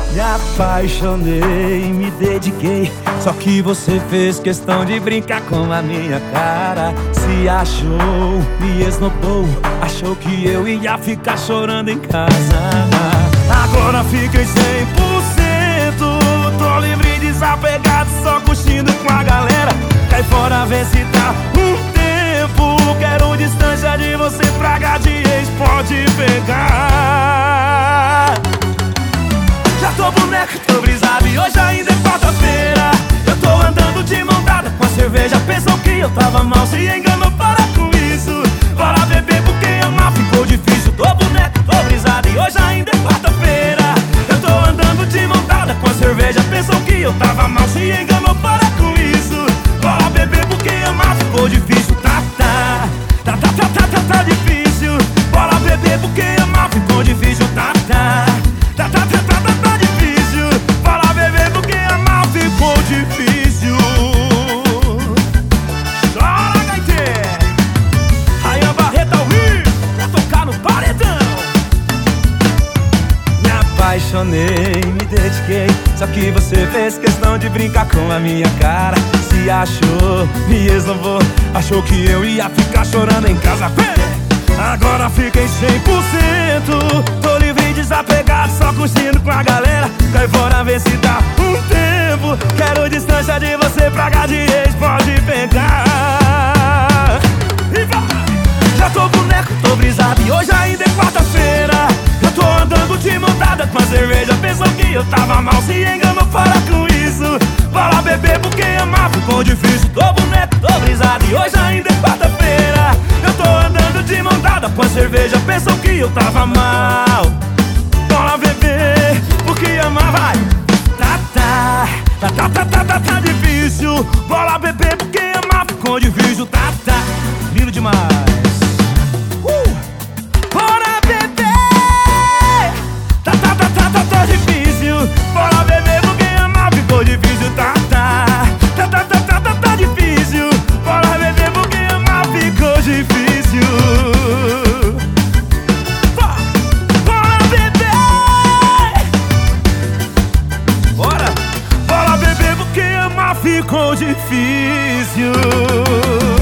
Me apaixonei, me dediquei, só que você fez questão de brincar com a minha cara. Se achou, me esnobou, achou que eu ia ficar chorando em casa. Agora fiquei 100%, tô livre, desapegado, só curtindo com a galera. Cai fora, vê se tá um tempo, quero distância de você, praga de ex, pode pegar. Já tô boneco, tô brisado e hoje ainda é quarta-feira. Eu tô andando de mão dada com a cerveja, pensam que eu tava mal, se enganou, para com isso. Bora beber porque amar ficou difícil. Tô boneco, tô brisado e hoje ainda é quarta-feira. Eu tô andando de mão dada com a cerveja, pensam que eu tava mal, se enganou, para com isso. Bora beber porque amar ficou difícil. Tá difícil. Bora beber porque amar ficou difícil. Tá difícil. Bora beber porque amar ficou difícil. Chora, gaiteiro. Ryan Barreto ao vivo, pra tocar no paredão. Me apaixonei, me dediquei, só que você fez questão de brincar com a minha cara. Se achou, me esnobou, achou que eu ia ficar chorando em casa. Agora fiquei 100%, tô livre, desapegado, só curtindo com a galera. Cai fora, vê se dá um tempo, quero distância de você, praga de ex, pode pegar. E vai! Já tô boneco, tô brisado e hoje ainda é quarta-feira. Eu tô andando de mão dada com a cerveja, pensou que eu tava mal, se enganou, para com isso. Bora beber porque amar ficou difícil. Tô boneco, tô brisado e hoje ainda é quarta-feira. Eu tô andando de mão dada com a cerveja, pensam que eu tava mal. Bora beber porque amar vai. Tá difícil. Bora beber porque amar ficou difícil. Lindo demais. Bora beber. Tá difícil. Bora beber porque amar ficou difícil. Tá difícil. Bora beber porque amar ficou difícil. Bora beber. Bora beber porque amar ficou difícil.